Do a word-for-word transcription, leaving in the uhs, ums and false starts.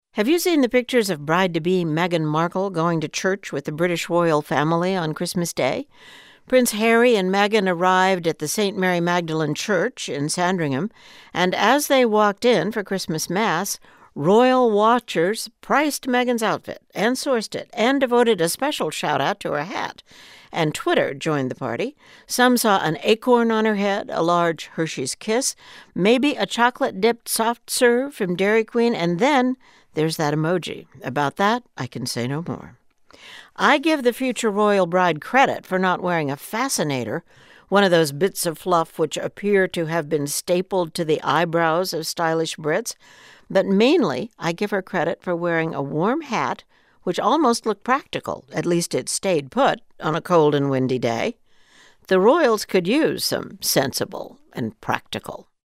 Have you seen the pictures of bride-to-be Meghan Markle going to church with the British royal family on Christmas Day? Prince Harry and Meghan arrived at the Saint Mary Magdalene Church in Sandringham, and as they walked in for Christmas Mass, royal watchers priced Meghan's outfit and sourced it and devoted a special shout-out to her hat. And Twitter joined the party. Some saw an acorn on her head, a large Hershey's Kiss, maybe a chocolate-dipped soft serve from Dairy Queen, and then there's that emoji. About that, I can say no more. I give the future royal bride credit for not wearing a fascinator, one of those bits of fluff which appear to have been stapled to the eyebrows of stylish Brits, but mainly I give her credit for wearing a warm hat which almost looked practical. At least it stayed put on a cold and windy day. The royals could use some sensible and practical.